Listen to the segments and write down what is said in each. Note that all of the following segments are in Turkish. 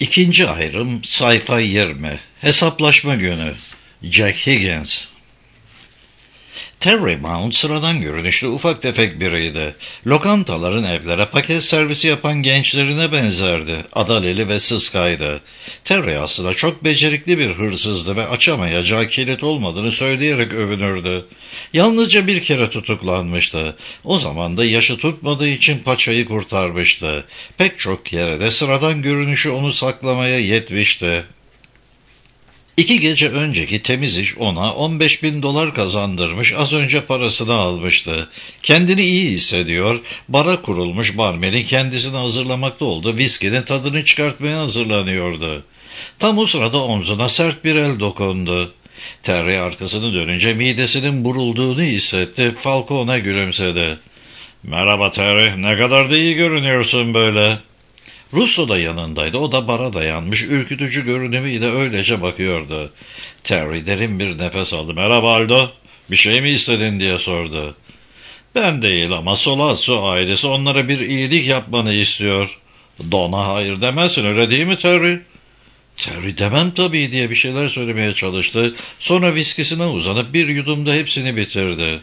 İkinci ayrım sayfa 20. Hesaplaşma günü. Jack Higgins. Terry Mount sıradan görünüşlü ufak tefek biriydi. Lokantaların evlere paket servisi yapan gençlerine benzerdi. Adaleli ve sıskaydı. Terry aslında çok becerikli bir hırsızdı ve açamayacağı kilit olmadığını söyleyerek övünürdü. Yalnızca bir kere tutuklanmıştı. O zaman da yaşı tutmadığı için paçayı kurtarmıştı. Pek çok kere de sıradan görünüşü onu saklamaya yetmişti. 2 gece önceki temiz iş ona $15.000 kazandırmış, az önce parasını almıştı. Kendini iyi hissediyor, bara kurulmuş barmenin kendisini hazırlamakta olduğu viskinin tadını çıkartmaya hazırlanıyordu. Tam o sırada omzuna sert bir el dokundu. Terry arkasını dönünce midesinin burulduğunu hissetti. Falcone gülümsedi. "Merhaba Terry, ne kadar da iyi görünüyorsun böyle." Russo da yanındaydı. O da bara dayanmış, ürkütücü görünümüyle öylece bakıyordu. Terry derin bir nefes aldı. "Merhaba Aldo, bir şey mi istedin?" diye sordu. "Ben değil ama Solazzo ailesi onlara bir iyilik yapmanı istiyor." "Don'a hayır demezsin, öyle değil mi Terry?" "Terry demem tabii," diye bir şeyler söylemeye çalıştı. Sonra viskisine uzanıp bir yudumda hepsini bitirdi.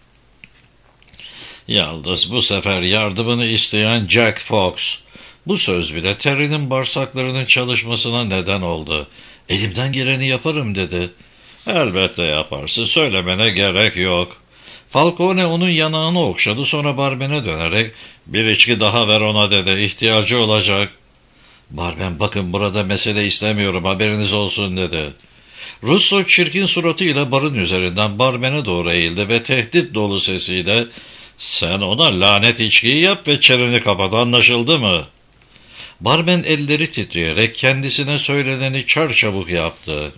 "Yalnız bu sefer yardımını isteyen Jack Fox." Bu söz bile Terry'nin bağırsaklarının çalışmasına neden oldu. "Elimden geleni yaparım," dedi. "Elbette yaparsın, söylemene gerek yok." Falcone onun yanağını okşadı, sonra barmene dönerek "Bir içki daha ver ona," dedi. "İhtiyacı olacak." "Barmen, bakın burada mesele istemiyorum, haberiniz olsun," dedi. Russo çirkin suratıyla barın üzerinden barmene doğru eğildi ve tehdit dolu sesiyle "Sen ona lanet içkiyi yap ve çeneni kapat, anlaşıldı mı?" Barmen elleri titreyerek kendisine söyleneni çarçabuk yaptı.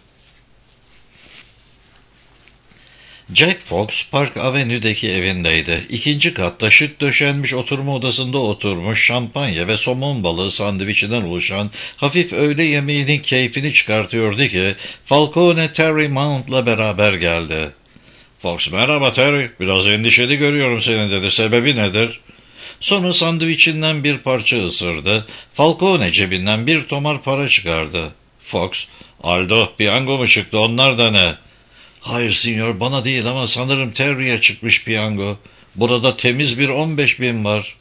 Jack Fox, Park Avenue'deki evindeydi. 2. katta şık döşenmiş oturma odasında oturmuş, şampanya ve somon balığı sandviçinden oluşan hafif öğle yemeğinin keyfini çıkartıyordu ki Falcone Terry Mount'la beraber geldi. "Fox, merhaba Terry, biraz endişeli görüyorum seni," dedi. "Sebebi nedir?" Sonra sandviçinden bir parça ısırdı. Falcone cebinden bir tomar para çıkardı. Fox, "Aldo, piyango mu çıktı, onlar da ne?" "Hayır sinyor, bana değil ama sanırım Terry'e çıkmış piyango. Burada temiz bir 15.000 var."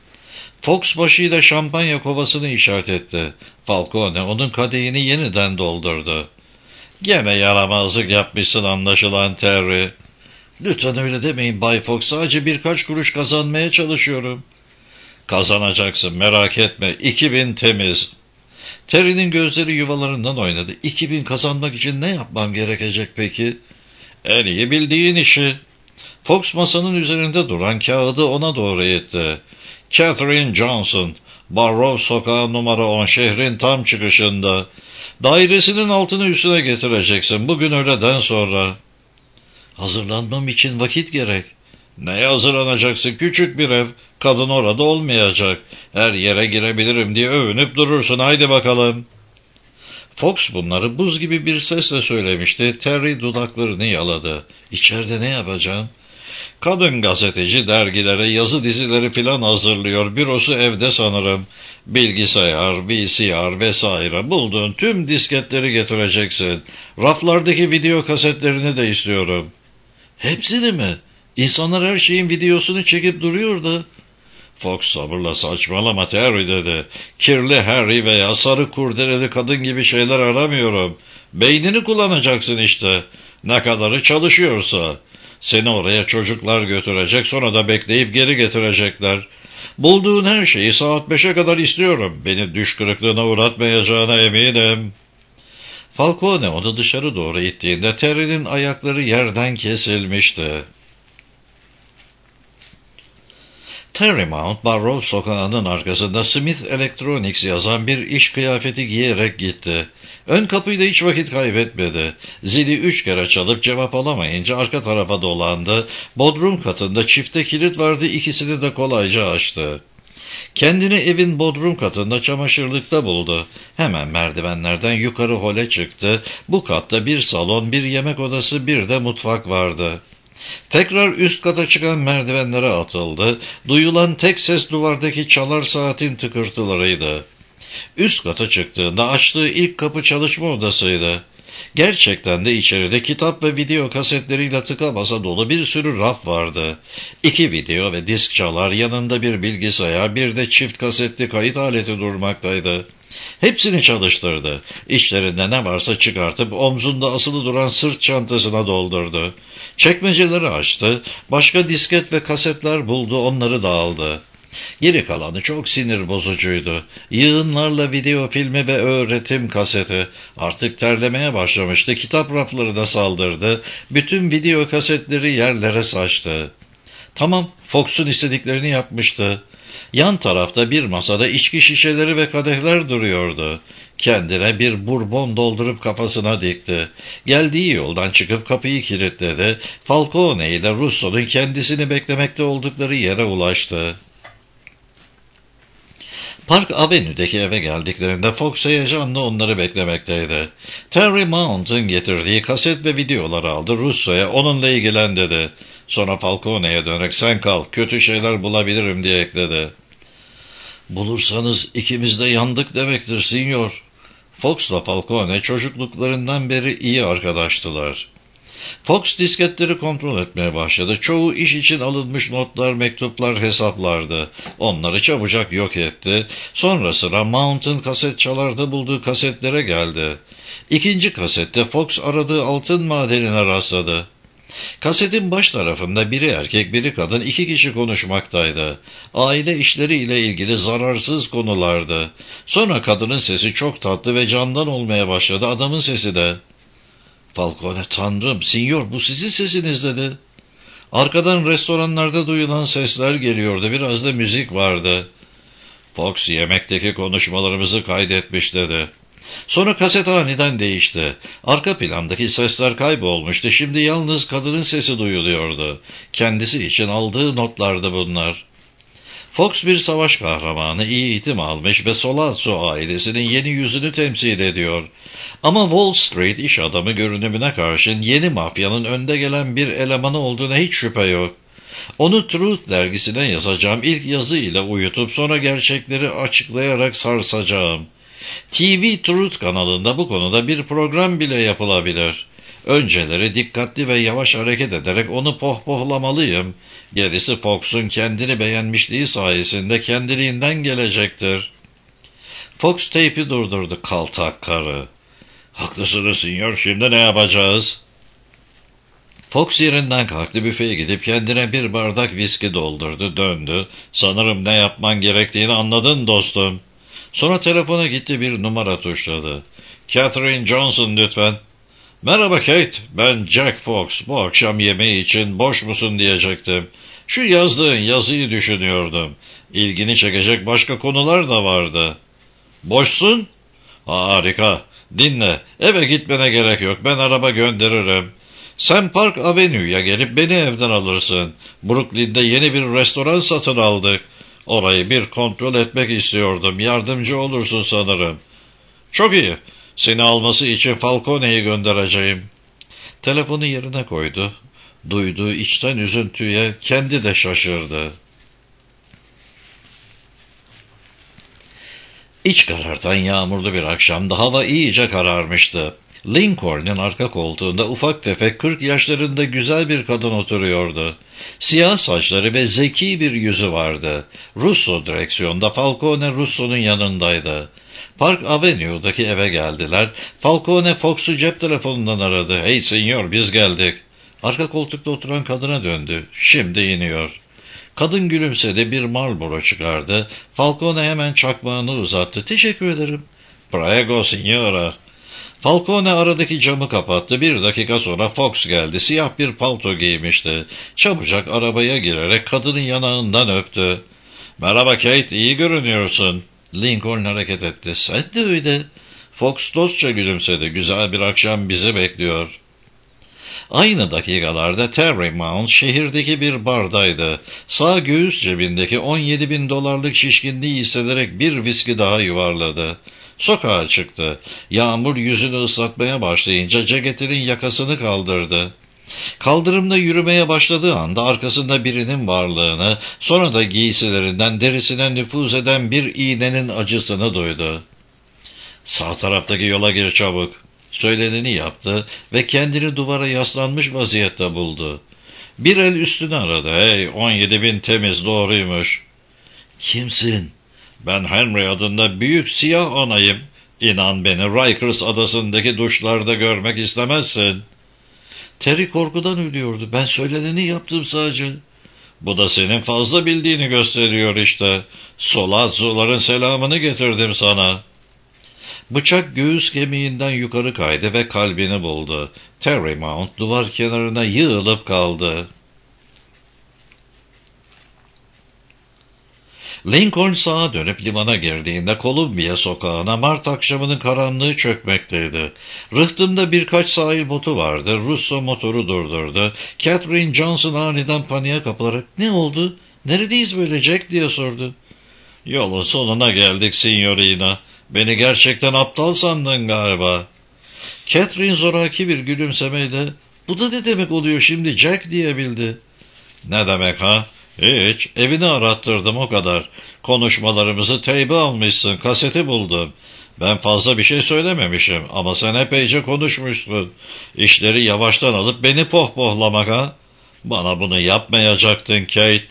Fox başıyla şampanya kovasını işaret etti. Falcone onun kadehini yeniden doldurdu. "Gene yaramazlık yapmışsın anlaşılan Terry." "Lütfen öyle demeyin Bay Fox, sadece birkaç kuruş kazanmaya çalışıyorum." "Kazanacaksın, merak etme, 2.000 temiz." Terry'nin gözleri yuvalarından oynadı. 2.000 kazanmak için ne yapmam gerekecek peki? "En iyi bildiğin işi." Fox masanın üzerinde duran kağıdı ona doğru itti. "Catherine Johnson, Barrow Sokağı numara 10, şehrin tam çıkışında. Dairesinin altını üstüne getireceksin bugün öğleden sonra." "Hazırlanmam için vakit gerek." "Neye hazırlanacaksın? Küçük bir ev. Kadın orada olmayacak. Her yere girebilirim diye övünüp durursun. Haydi bakalım." Fox bunları buz gibi bir sesle söylemişti. Terry dudaklarını yaladı. "İçeride ne yapacağım?" "Kadın gazeteci dergilere yazı dizileri filan hazırlıyor. Bürosu evde sanırım. Bilgisayar, VCR vesaire. Bulduğun tüm disketleri getireceksin. Raflardaki video kasetlerini de istiyorum." "Hepsini mi? İnsanlar her şeyin videosunu çekip duruyordu." Fox sabırla "Saçmalama Terry," dedi. "Kirli Harry veya sarı kurdeleli kadın gibi şeyler aramıyorum. Beynini kullanacaksın işte. Ne kadarı çalışıyorsa. Seni oraya çocuklar götürecek, sonra da bekleyip geri getirecekler. Bulduğun her şeyi saat 5'e kadar istiyorum. Beni düş kırıklığına uğratmayacağına eminim." Falcone onu dışarı doğru ittiğinde Terry'nin ayakları yerden kesilmişti. Terry Mount, Barrow Sokağı'nın arkasında Smith Electronics yazan bir iş kıyafeti giyerek gitti. Ön kapıyla hiç vakit kaybetmedi. Zili 3 kere çalıp cevap alamayınca arka tarafa dolandı. Bodrum katında çifte kilit vardı, ikisini de kolayca açtı. Kendini evin bodrum katında çamaşırlıkta buldu. Hemen merdivenlerden yukarı hole çıktı. Bu katta bir salon, bir yemek odası, bir de mutfak vardı. Tekrar üst kata çıkan merdivenlere atıldı. Duyulan tek ses duvardaki çalar saatin tıkırtılarıydı. Üst kata çıktığında açtığı ilk kapı çalışma odasıydı. Gerçekten de içeride kitap ve video kasetleriyle tıka basa dolu bir sürü raf vardı. 2 video ve disk çalar, yanında bir bilgisayar, bir de çift kasetli kayıt aleti durmaktaydı. Hepsini çalıştırdı. İçlerinde ne varsa çıkartıp omzunda asılı duran sırt çantasına doldurdu. Çekmeceleri açtı, başka disket ve kasetler buldu, onları da aldı. Geri kalanı çok sinir bozucuydu. Yığınlarla video filmi ve öğretim kaseti. Artık terlemeye başlamıştı. Kitap raflarına saldırdı. Bütün video kasetleri yerlere saçtı. Tamam, Fox'un istediklerini yapmıştı. Yan tarafta bir masada içki şişeleri ve kadehler duruyordu. Kendine bir bourbon doldurup kafasına dikti. Geldiği yoldan çıkıp kapıyı kilitledi. Falcone ile Russo'nun kendisini beklemekte oldukları yere ulaştı. Park Avenue'deki eve geldiklerinde Fox heyecanla onları beklemekteydi. Terry Mount'un getirdiği kaset ve videoları aldı. Russo'ya onunla ilgilen dedi. Sonra Falcone'ye dönerek sen kal, kötü şeyler bulabilirim diye ekledi. Bulursanız ikimiz de yandık demektir sinyor. Fox'la Falcone çocukluklarından beri iyi arkadaştılar. Fox disketleri kontrol etmeye başladı. Çoğu iş için alınmış notlar, mektuplar, hesaplardı. Onları çabucak yok etti. Sonra sıra Mount'un kaset çalarda bulduğu kasetlere geldi. İkinci kasette Fox aradığı altın madenine rastladı. Kasetin baş tarafında biri erkek biri kadın 2 kişi konuşmaktaydı. Aile işleriyle ilgili zararsız konulardı. Sonra kadının sesi çok tatlı ve candan olmaya başladı, adamın sesi de. Falcone, tanrım, sinyor bu sizin sesiniz dedi. Arkadan restoranlarda duyulan sesler geliyordu, biraz da müzik vardı. Fox yemekteki konuşmalarımızı kaydetmiş dedi. Sonra kaset aniden değişti. Arka plandaki sesler kaybolmuştu. Şimdi yalnız kadının sesi duyuluyordu. Kendisi için aldığı notlardı bunlar. Fox bir savaş kahramanı, iyi eğitim almış ve Sollazzo ailesinin yeni yüzünü temsil ediyor. Ama Wall Street iş adamı görünümüne karşın yeni mafyanın önde gelen bir elemanı olduğuna hiç şüphe yok. Onu Truth dergisine yazacağım, ilk yazı ile uyutup sonra gerçekleri açıklayarak sarsacağım. TV Truth kanalında bu konuda bir program bile yapılabilir. Önceleri dikkatli ve yavaş hareket ederek onu pohpohlamalıyım. Gerisi Fox'un kendini beğenmişliği sayesinde kendiliğinden gelecektir. Fox teypi durdurdu, kaltak karı. Haklısınız sinyor, şimdi ne yapacağız? Fox yerinden kalktı, büfeye gidip kendine bir bardak viski doldurdu, döndü. Sanırım ne yapman gerektiğini anladın dostum. Sonra telefona gitti, bir numara tuşladı. Catherine Johnson lütfen. Merhaba Kate, ben Jack Fox. Bu akşam yemeği için boş musun diyecektim. Şu yazdığın yazıyı düşünüyordum. İlgini çekecek başka konular da vardı. Boşsun? Harika. Dinle, eve gitmene gerek yok. Ben araba gönderirim. Sen Park Avenue'ya gelip beni evden alırsın. Brooklyn'de yeni bir restoran satın aldık. Orayı bir kontrol etmek istiyordum. Yardımcı olursun sanırım. Çok iyi. Seni alması için Falcone'yi göndereceğim. Telefonu yerine koydu. Duyduğu içten üzüntüye kendi de şaşırdı. İç karartan yağmurlu bir akşamda hava iyice kararmıştı. Lincoln'un arka koltuğunda ufak tefek 40 yaşlarında güzel bir kadın oturuyordu. Siyah saçları ve zeki bir yüzü vardı. Russo direksiyonda, Falcone Russo'nun yanındaydı. Park Avenue'daki eve geldiler. Falcone Fox'u cep telefonundan aradı. Hey senyor, biz geldik. Arka koltukta oturan kadına döndü. Şimdi iniyor. Kadın gülümsedi, bir Marlboro çıkardı. Falcone hemen çakmağını uzattı. Teşekkür ederim. Prego signora. Falcone aradaki camı kapattı. 1 dakika sonra Fox geldi. Siyah bir palto giymişti. Çabucak arabaya girerek kadının yanağından öptü. Merhaba Kate, iyi görünüyorsun. Lincoln hareket etti. Sen de öyle. Fox dostça gülümsedi. Güzel bir akşam bizi bekliyor. Aynı dakikalarda Terry Mount şehirdeki bir bardaydı. Sağ göğüs cebindeki $17.000 şişkinliği hissederek bir viski daha yuvarladı. Sokağa çıktı. Yağmur yüzünü ıslatmaya başlayınca ceketinin yakasını kaldırdı. Kaldırımda yürümeye başladığı anda arkasında birinin varlığını, sonra da giysilerinden derisine nüfuz eden bir iğnenin acısını duydu. "Sağ taraftaki yola gir çabuk." Söyleneni yaptı ve kendini duvara yaslanmış vaziyette buldu. Bir el üstünü aradı. "Hey, 17.000 temiz, doğruymuş." "Kimsin?" "Ben Henry adında büyük siyah anayım. İnan beni Rikers adasındaki duşlarda görmek istemezsin." Terry korkudan ölüyordu. "Ben söyleneni yaptım sadece." "Bu da senin fazla bildiğini gösteriyor işte. Solazzo'ların selamını getirdim sana." Bıçak göğüs kemiğinden yukarı kaydı ve kalbini buldu. Terry Mount duvar kenarına yığılıp kaldı. Lincoln sağa dönüp limana girdiğinde Columbia sokağına Mart akşamının karanlığı çökmekteydi. Rıhtımda birkaç sahil botu vardı. Russo motoru durdurdu. Catherine Johnson aniden paniğe kapılarak "Ne oldu? Neredeyiz böyle Jack?" diye sordu. "Yolun sonuna geldik signorina. Beni gerçekten aptal sandın galiba." Catherine zoraki bir gülümsemeyle "Bu da ne demek oluyor şimdi Jack?" diyebildi. "Ne demek ha? Hiç. Evini arattırdım o kadar. Konuşmalarımızı teybe almışsın. Kaseti buldum. Ben fazla bir şey söylememişim ama sen epeyce konuşmuşsun. İşleri yavaştan alıp beni pohpohlamak ha? Bana bunu yapmayacaktın Kate."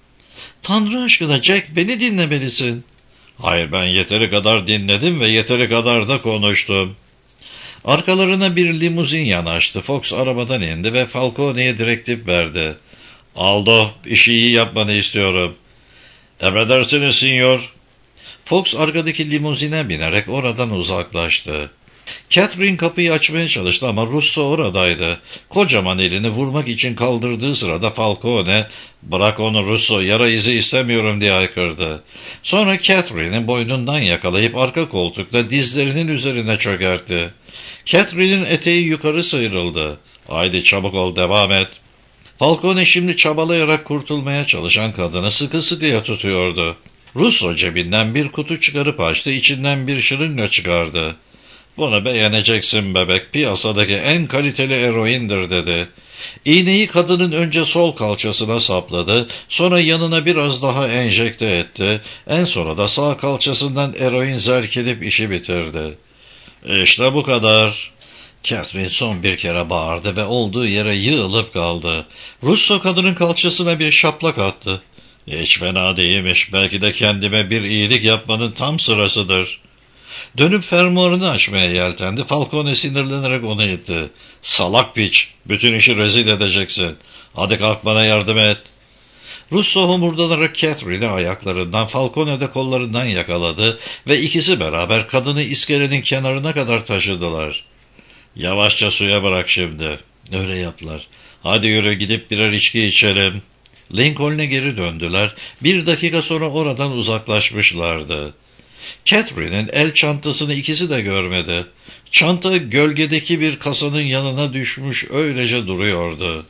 "Tanrı aşkına Jack, beni dinlemelisin." "Hayır, ben yeteri kadar dinledim ve yeteri kadar da konuştum." Arkalarına bir limuzin yanaştı. Fox arabadan indi ve Falcone'ye direktif verdi. "Aldo, işi iyi yapmanı istiyorum." "Emredersiniz sinyor." Fox arkadaki limuzine binerek oradan uzaklaştı. Catherine kapıyı açmaya çalıştı ama Russo oradaydı. Kocaman elini vurmak için kaldırdığı sırada Falcone "Bırak onu Russo, yara izi istemiyorum." diye haykırdı. Sonra Catherine'in boynundan yakalayıp arka koltukta dizlerinin üzerine çökertti. Catherine'in eteği yukarı sıyrıldı. "Haydi çabuk ol, devam et." Falcone şimdi çabalayarak kurtulmaya çalışan kadını sıkı sıkıya tutuyordu. Russo cebinden bir kutu çıkarıp açtı, içinden bir şırınga çıkardı. "Bunu beğeneceksin bebek, piyasadaki en kaliteli eroindir." dedi. İğneyi kadının önce sol kalçasına sapladı, sonra yanına biraz daha enjekte etti, en sonra da sağ kalçasından eroin zerkelip işi bitirdi. "İşte bu kadar." Catherine son bir kere bağırdı ve olduğu yere yığılıp kaldı. Russo kadının kalçasına bir şaplak attı. "Hiç fena değilmiş, belki de kendime bir iyilik yapmanın tam sırasıdır." Dönüp fermuarını açmaya yeltendi. Falcone sinirlenerek onu itti. "Salak piç, bütün işi rezil edeceksin. Hadi kalk, bana yardım et." Russo homurdanarak Catherine'i ayaklarından, Falcone de kollarından yakaladı ve ikisi beraber kadını iskelenin kenarına kadar taşıdılar. "Yavaşça suya bırak şimdi." Öyle yaptılar. "Hadi yürü, gidip birer içki içelim." Lincoln'e geri döndüler. 1 dakika sonra oradan uzaklaşmışlardı. Catherine'in el çantasını ikisi de görmedi. Çanta gölgedeki bir kasanın yanına düşmüş öylece duruyordu.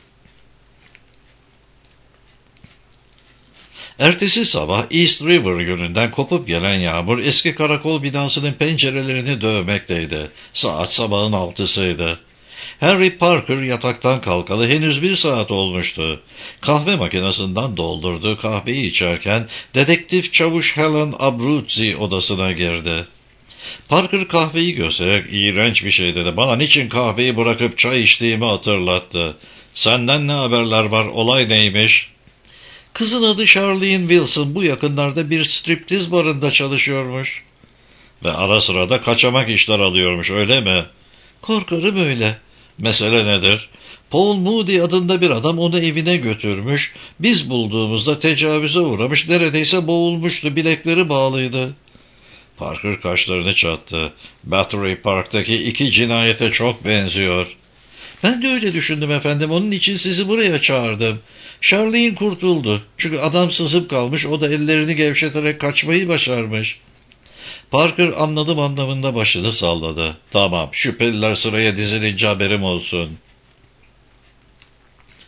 Ertesi sabah East River yönünden kopup gelen yağmur eski karakol binasının pencerelerini dövmekteydi. Saat sabahın 6'sıydı. Henry Parker yataktan kalkalı henüz 1 saat olmuştu. Kahve makinesinden doldurduğu kahveyi içerken dedektif çavuş Helen Abruzzi odasına girdi. Parker kahveyi göstererek "İğrenç bir şey," dedi. "Bana niçin kahveyi bırakıp çay içtiğimi hatırlattı. Senden ne haberler var, olay neymiş?" "Kızın adı Charlene Wilson, bu yakınlarda bir striptiz barında çalışıyormuş." "Ve ara sıra da kaçamak işler alıyormuş, öyle mi?" "Korkarım öyle." "Mesele nedir?" "Paul Moody adında bir adam onu evine götürmüş. Biz bulduğumuzda tecavüze uğramış, neredeyse boğulmuştu, bilekleri bağlıydı." Parker kaşlarını çattı. "Battery Park'taki 2 cinayete çok benziyor." "Ben de öyle düşündüm efendim, onun için sizi buraya çağırdım." Charlene kurtuldu. Çünkü adam sızıp kalmış, o da ellerini gevşeterek kaçmayı başarmış. Parker "Anladım" anlamında başını salladı. "Tamam, şüpheliler sıraya dizilince haberim olsun."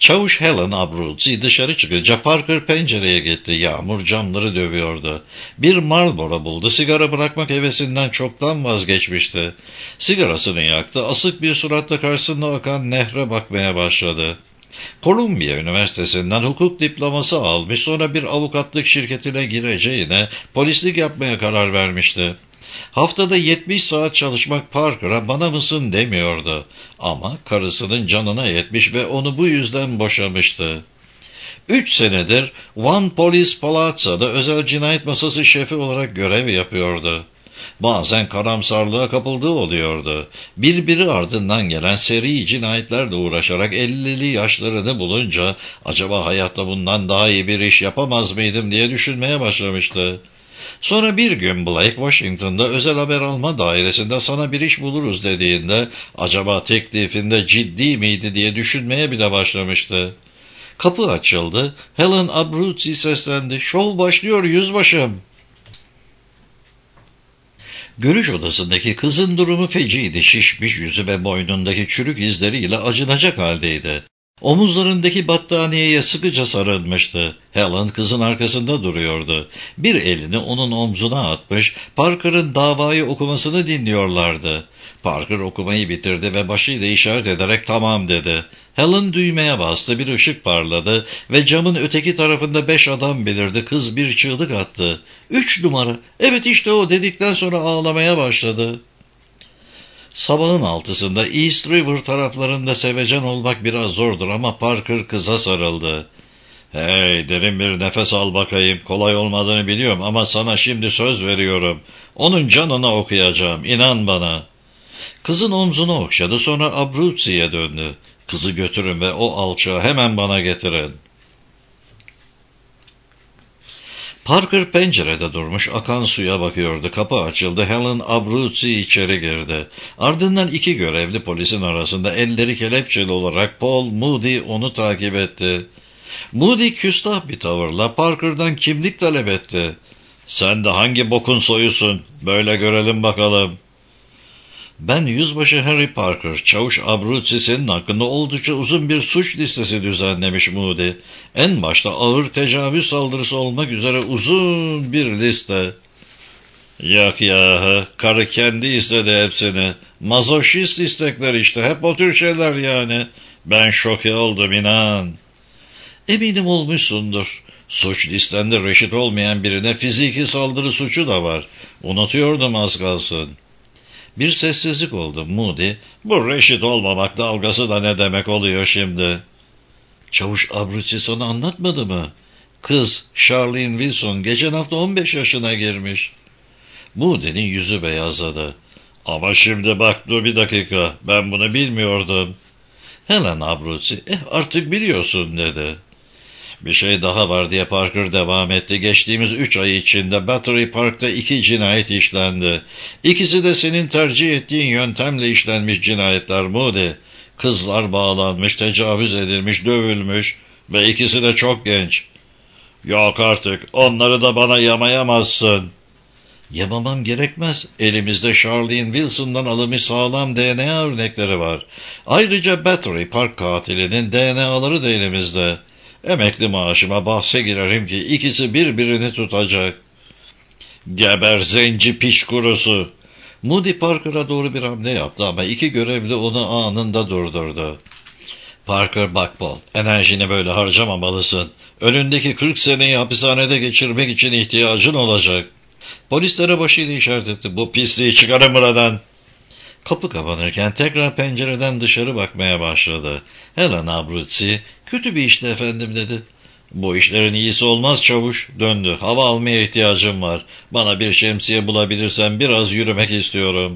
Çavuş Helen Abruzzi dışarı çıkınca Parker pencereye gitti. Yağmur camları dövüyordu. Bir Marlboro buldu. Sigara bırakmak hevesinden çoktan vazgeçmişti. Sigarasını yaktı. Asık bir suratla karşısında akan nehre bakmaya başladı. Columbia Üniversitesi'nden hukuk diploması almış, sonra bir avukatlık şirketine gireceğine polislik yapmaya karar vermişti. Haftada 70 saat çalışmak Parker'a bana mısın demiyordu. Ama karısının canına yetmiş ve onu bu yüzden boşamıştı. 3 senedir One Police Palazza'da özel cinayet masası şefi olarak görev yapıyordu. Bazen karamsarlığa kapıldığı oluyordu. Birbiri ardından gelen seri cinayetlerle uğraşarak 50'li yaşlarını bulunca acaba hayatta bundan daha iyi bir iş yapamaz mıydım diye düşünmeye başlamıştı. Sonra bir gün Blake Washington'da özel haber alma dairesinde sana bir iş buluruz dediğinde acaba teklifinde ciddi miydi diye düşünmeye bile başlamıştı. Kapı açıldı. Helen Abruzzi seslendi. "Şov başlıyor yüzbaşım." Görüş odasındaki kızın durumu feciydi. Şişmiş yüzü ve boynundaki çürük izleriyle acınacak haldeydi. Omuzlarındaki battaniyeye sıkıca sarılmıştı. Helen kızın arkasında duruyordu. Bir elini onun omzuna atmış, Parker'ın davayı okumasını dinliyorlardı. Parker okumayı bitirdi ve başıyla işaret ederek "tamam" dedi. Helen düğmeye bastı, bir ışık parladı ve camın öteki tarafında 5 adam belirdi. Kız bir çığlık attı. "3 numara, evet işte o" dedikten sonra ağlamaya başladı. Sabahın 6'sında East River taraflarında sevecen olmak biraz zordur ama Parker kıza sarıldı. "Hey, derin bir nefes al bakayım. Kolay olmadığını biliyorum ama sana şimdi söz veriyorum. Onun canına okuyacağım, inan bana." Kızın omzunu okşadı, sonra Abruzzi'ye döndü. "Kızı götürün ve o alçağı hemen bana getirin." Parker pencerede durmuş, akan suya bakıyordu. Kapı açıldı. Helen Abruzzi içeri girdi. Ardından 2 görevli polisin arasında elleri kelepçeli olarak Paul Moody onu takip etti. Moody küstah bir tavırla Parker'dan kimlik talep etti. "Sen de hangi bokun soyusun? Böyle görelim bakalım." "Ben Yüzbaşı Harry Parker, Çavuş Abruzzi senin hakkında oldukça uzun bir suç listesi düzenlemiş." Moody. "En başta ağır tecavüz saldırısı olmak üzere uzun bir liste." "Yok yahu, karı kendi istedi hepsini. Mazoşist istekler işte, hep o tür şeyler yani. Ben şoke oldum, inan." "Eminim olmuşsundur. Suç listende reşit olmayan birine fiziki saldırı suçu da var. Unutuyordum az kalsın." Bir sessizlik oldu. Moody, "Bu reşit olmamak dalgası da ne demek oluyor şimdi?" "Çavuş Abruzzi sana anlatmadı mı? Kız, Charlene Wilson, geçen hafta 15 yaşına girmiş." Moody'nin yüzü beyazladı. "Ama şimdi bak, dur bir dakika, ben bunu bilmiyordum." Helen Abruzzi, "Artık biliyorsun" dedi. "Bir şey daha var" diye Parker devam etti. "Geçtiğimiz 3 ay içinde Battery Park'ta 2 cinayet işlendi. İkisi de senin tercih ettiğin yöntemle işlenmiş cinayetler Moody. Kızlar bağlanmış, tecavüz edilmiş, dövülmüş ve ikisi de çok genç." "Yok artık, onları da bana yamayamazsın." "Yamamam gerekmez. Elimizde Charlene Wilson'dan alınmış sağlam DNA örnekleri var. Ayrıca Battery Park katilinin DNA'ları da elimizde. Emekli maaşıma bahse girerim ki ikisi birbirini tutacak." "Geber zenci piç kurusu." Moody Parker'a doğru bir hamle yaptı ama 2 görevli onu anında durdurdu. "Parker, bak Paul, enerjini böyle harcamamalısın. Önündeki 40 seneyi hapishanede geçirmek için ihtiyacın olacak." Polislere başıyla işaret etti. "Bu pisliği çıkarın buradan." Kapı kapanırken tekrar pencereden dışarı bakmaya başladı. Helen Abruzzi, "Kötü bir işti efendim" dedi. "Bu işlerin iyisi olmaz çavuş." Döndü. "Hava almaya ihtiyacım var. Bana bir şemsiye bulabilirsen biraz yürümek istiyorum."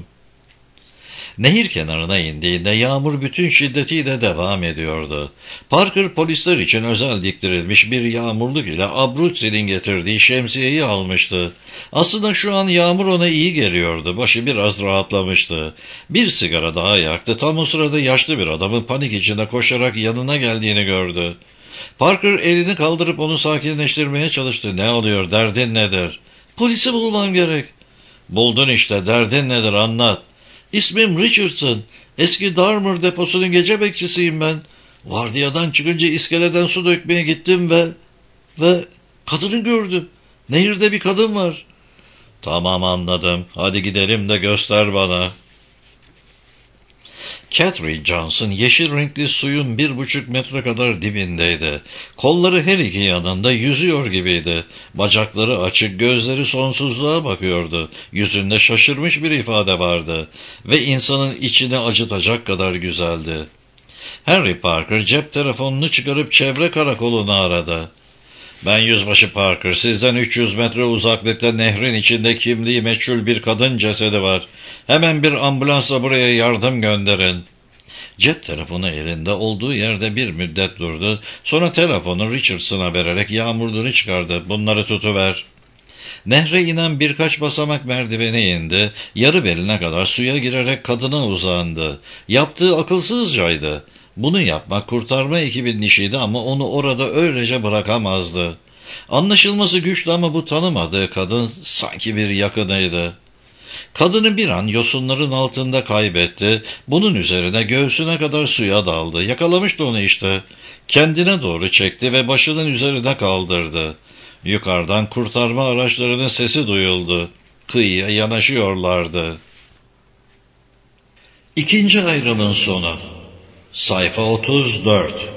Nehir kenarına indiğinde yağmur bütün şiddetiyle devam ediyordu. Parker polisler için özel diktirilmiş bir yağmurluk ile Abruzzi'nin getirdiği şemsiyeyi almıştı. Aslında şu an yağmur ona iyi geliyordu. Başı biraz rahatlamıştı. Bir sigara daha yaktı. Tam o sırada yaşlı bir adamın panik içinde koşarak yanına geldiğini gördü. Parker elini kaldırıp onu sakinleştirmeye çalıştı. "Ne oluyor? Derdin nedir?" "Polisi bulmam gerek." "Buldun işte. Derdin nedir? Anlat." "İsmim Richardson. Eski Darmer deposunun gece bekçisiyim ben." Vardiyadan çıkınca iskeleden su dökmeye gittim ve kadını gördüm. Nehirde bir kadın var. Tamam, anladım. Hadi gidelim de göster bana. Catherine Johnson yeşil renkli suyun 1,5 metre kadar dibindeydi. Kolları her iki yanında yüzüyor gibiydi. Bacakları açık, gözleri sonsuzluğa bakıyordu. Yüzünde şaşırmış bir ifade vardı ve insanın içini acıtacak kadar güzeldi. Henry Parker cep telefonunu çıkarıp çevre karakolunu aradı. Ben Yüzbaşı Parker, sizden 300 metre uzaklıkta nehrin içinde kimliği meçhul bir kadın cesedi var. Hemen bir ambulansla buraya yardım gönderin. Cep telefonu elinde olduğu yerde bir müddet durdu. Sonra telefonu Richardson'a vererek yağmurluğunu çıkardı. Bunları tutuver. Nehre inen birkaç basamak merdiveni indi. Yarı beline kadar suya girerek kadına uzandı. Yaptığı akılsızcaydı. Bunu yapmak kurtarma ekibinin işiydi ama onu orada öylece bırakamazdı. Anlaşılması güçtü ama bu tanımadığı kadın sanki bir yakınıydı. Kadını bir an yosunların altında kaybetti. Bunun üzerine göğsüne kadar suya daldı. Yakalamıştı onu işte. Kendine doğru çekti ve başının üzerine kaldırdı. Yukarıdan kurtarma araçlarının sesi duyuldu. Kıyıya yanaşıyorlardı. İkinci ayrımın sonu. Sayfa 34.